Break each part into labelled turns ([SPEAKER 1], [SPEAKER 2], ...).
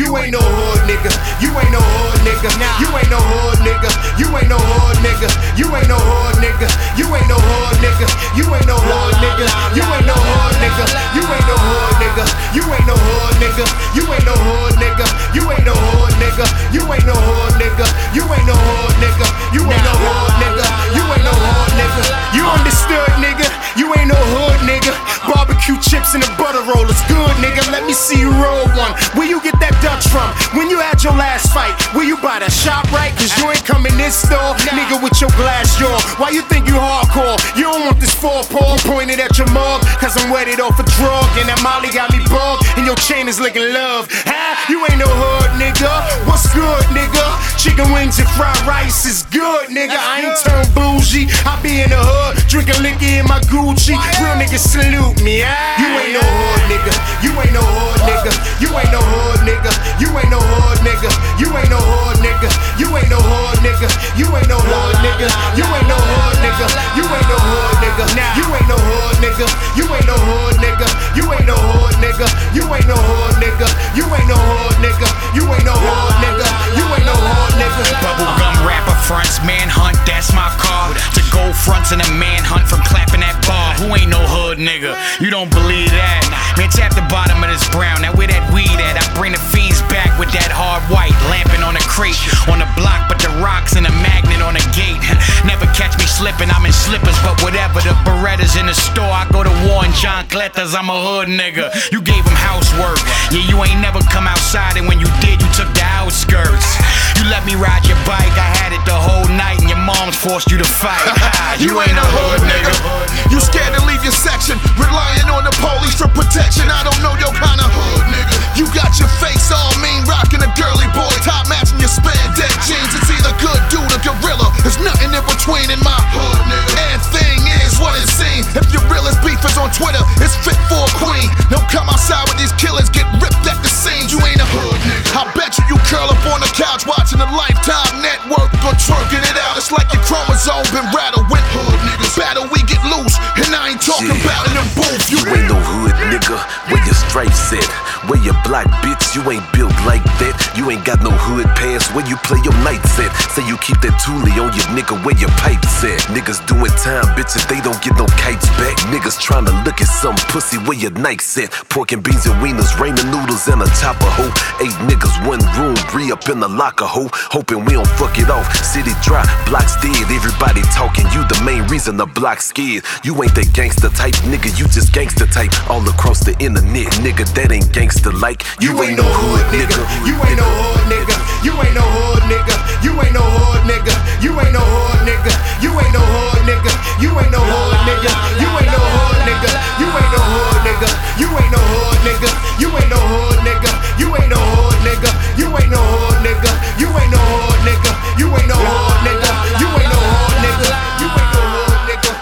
[SPEAKER 1] You ain't no hood nigga. You ain't no hood nigga. You ain't no hood nigga. You ain't no hood nigga. You ain't no hood nigga. You ain't no hood nigga. You ain't no hood nigga. You ain't no hood nigga. You ain't no hood nigga. You ain't no hood nigga. You ain't no hood nigga. You ain't no hood nigga. You ain't no hood nigga. You ain't no hood nigga. You ain't no hood nigga. You ain't no hood nigga. You understood, nigga. You ain't no hood nigga. Barbecue chips and a butter roll is good, nigga. Let me see you roll one. Where you get that Dutch from? When you had your last fight, where you buy that shop right? Cause you ain't come in this store, nigga, with your glass jaw. Why you think you hardcore? You don't want this four-paw pointed at your mug. Cause I'm wetted off a drug and that Molly got me bugged. And your chain is licking love. Huh? You ain't no hood, nigga. What's good, nigga? Chicken wings and fried rice is good, nigga. I ain't turned bougie. I be in the hood, drinking liquor in my Gucci. Real niggas salute me. You ain't no hood, nigga. You ain't no hood, nigga. You ain't no hood, nigga. You ain't no hood, nigga. You ain't no hood, nigga. You ain't no hood, nigga. You ain't no hood, nigga. You ain't no hood, nigga. You ain't no hood, nigga. You ain't no hood, nigga. You ain't no hood, nigga. You ain't no hood, nigga. You ain't no hood, nigga. You ain't no hood, nigga. You ain't no hood, nigga. You ain't no hood, nigga.
[SPEAKER 2] Bubblegum rapper fronts, manhunt, that's my car. To go fronts in a manhunt from clapping that bar. Who ain't no hood, nigga? You don't believe that? Man, tap the bottom of this brown. Now where that weed at? I bring the fiends back with that hard white. Lamping on a crate, on the block, but the rocks and a magnet on a gate. Never catch me slipping, I'm in slippers, but whatever. The Berettas in the store, I go to war and John Cletters, I'm a hood nigga. You gave him housework, yeah, you ain't never come outside, and when you did, you took the outskirts. You let me ride your bike, I had it the whole night, and your moms forced you to fight. You ain't a hood nigga.
[SPEAKER 3] You scared to leave your section, relying on the police for protection. I don't know your kind of hood nigga. You got your face all mean, rocking a girly boy top, matching your spandex jeans. It's either good dude or gorilla. There's nothing in between in my hood nigga. And thing is what it seems. If your realest beef is on Twitter, it's fit for a queen. Don't come outside with these killers, get ripped at the seams. You ain't a hood nigga. I bet you curl up on the couch watching the Lifetime Network or twerking it out. It's like your chromosome been rattled with hood niggas. Battle we get loose, and I ain't talking about it in booth.
[SPEAKER 4] You ain't no hood nigga. Where your stripes at? Where your block, bitch? You ain't built like that. You ain't got no hood pass. Where you play your nights at? Say you keep that toolie on your nigga. Where your pipes at? Niggas doing time, bitches. They don't get no kites back. Niggas trying to look at some pussy. Where your nights at? Pork and beans and wieners, rain of noodles and a chopper hoe. 8 niggas, 1 room, re-up in the locker hoe. Hoping we don't fuck it off. City dry, blocks dead. Everybody talking. You the main reason the block's scared. You ain't that gangster type, nigga. You just gangster type. All across the internet, nigga. That ain't gangster like. You ain't no hood nigga.
[SPEAKER 1] You ain't no hood nigga. You ain't no hood nigga. You ain't no hood nigga. You ain't no hood nigga. You ain't no hood nigga. You ain't no hood nigga. You ain't no hood nigga. You ain't no hood nigga. You ain't no hood nigga. You ain't no hood nigga. You ain't no hood nigga. You ain't no hood nigga. You ain't no hood nigga. You ain't no hood nigga. You ain't no hood nigga. You ain't no hood nigga.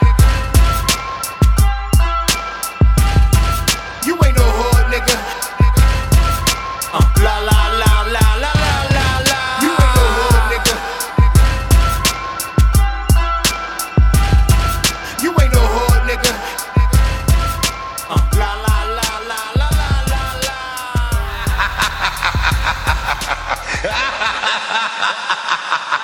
[SPEAKER 1] You ain't no hood nigga. La la la la la la la. You ain't no hood nigga. You ain't no hood nigga. La la la la la la la la.